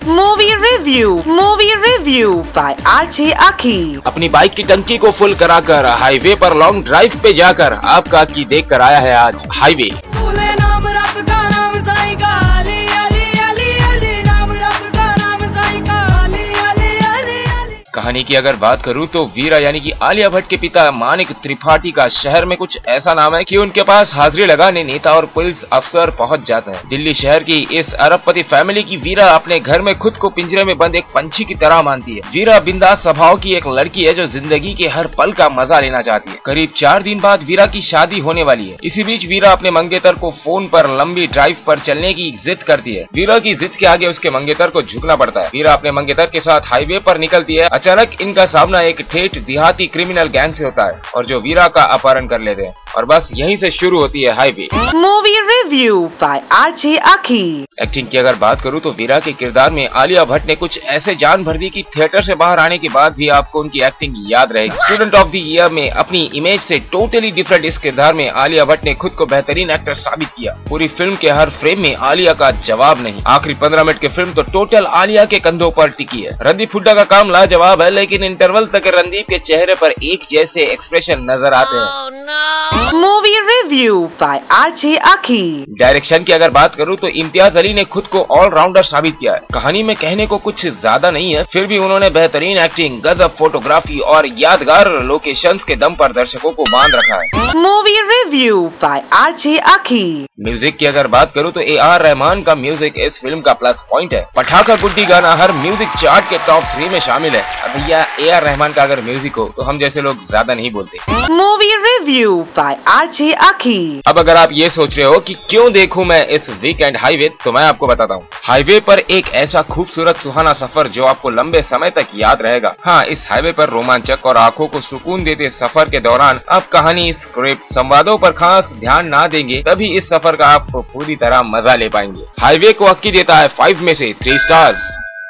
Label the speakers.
Speaker 1: Movie review by RJ Aki।
Speaker 2: अपनी bike की टंकी को फुल कराकर हाईवे पर लॉन्ग ड्राइव पे जाकर आपका अक्की देख कर आया है आज हाईवे। कहानी की अगर बात करूं तो वीरा यानी कि आलिया भट्ट के पिता मानिक त्रिपाठी का शहर में कुछ ऐसा नाम है कि उनके पास हाजिरी लगाने नेता और पुलिस अफसर पहुंच जाते हैं। दिल्ली शहर की इस अरबपति फैमिली की वीरा अपने घर में खुद को पिंजरे में बंद एक पंछी की तरह मानती है। वीरा बिंदास स्वभाव की एक लड़की है जो जिंदगी के हर पल का मजा लेना चाहती है। करीब 4 दिन बाद वीरा की शादी होने वाली है। इसी बीच वीरा अपने मंगेतर को फोन पर लंबी ड्राइव पर चलने की जिद करती है। वीरा की जिद के आगे उसके मंगेतर को झुकना पड़ता है। वीरा अपने मंगेतर के साथ हाईवे पर निकलती है। अचानक इनका सामना एक ठेठ देहाती क्रिमिनल गैंग से होता है और जो वीरा का अपहरण कर लेते हैं और बस यहीं से शुरू होती है highway.
Speaker 1: Movie review by RJ Aki।
Speaker 2: Acting की अगर बात करूं तो वीरा के किरदार में आलिया भट्ट ने कुछ ऐसे जान भर दी कि थिएटर से बाहर आने के बाद भी आपको उनकी एक्टिंग याद रहेगी। स्टूडेंट ऑफ द ईयर में अपनी इमेज से टोटली डिफरेंट इस किरदार में आलिया भट्ट ने खुद को बेहतरीन एक्टर साबित किया। पूरी फिल्म के हर फ्रेम में आलिया का जवाब नहीं। आखिरी 15 मिनट की फिल्म तो टोटल आलिया के कंधों पर टिकी है। रणदीप हुड्डा का काम लाजवाब है, लेकिन इंटरवल तक रणदीप के चेहरे पर एक जैसे एक्सप्रेशन नजर आते हैं।
Speaker 1: Movie review by RJ Aki।
Speaker 2: Direction की अगर बात करूं तो इम्तियाज अली ने खुद को ऑलराउंडर साबित किया है। कहानी में कहने को कुछ ज्यादा नहीं है, फिर भी उन्होंने बेहतरीन एक्टिंग, गजब फोटोग्राफी और यादगार लोकेशंस के दम पर दर्शकों को बांध रखा है।
Speaker 1: Movie review by RJ Aki।
Speaker 2: Music की अगर बात करूं तो AR रहमान का म्यूजिक इस फिल्म का प्लस पॉइंट है। पटाखा गुड्डी गाना हर म्यूजिक चार्ट के टॉप 3 में शामिल है। अब भैया AR रहमान का अगर म्यूजिक हो तो हम जैसे लोग ज्यादा नहीं बोलते।
Speaker 1: Movie review by RJ Aki।
Speaker 2: अब अगर आप ये सोच रहे हो कि क्यों देखूं मैं इस वीकेंड हाईवे, तो मैं आपको बताता हूँ। हाईवे पर एक ऐसा खूबसूरत सुहाना सफर जो आपको लंबे समय तक याद रहेगा। हाँ, इस हाईवे पर रोमांचक और आंखों को सुकून देते सफर के दौरान आप कहानी, स्क्रिप्ट, संवादों पर खास ध्यान ना देंगे तभी इस सफर का आप पूरी तरह मजा ले पाएंगे। हाईवे को अक्की देता है 5 में से 3 स्टार्स।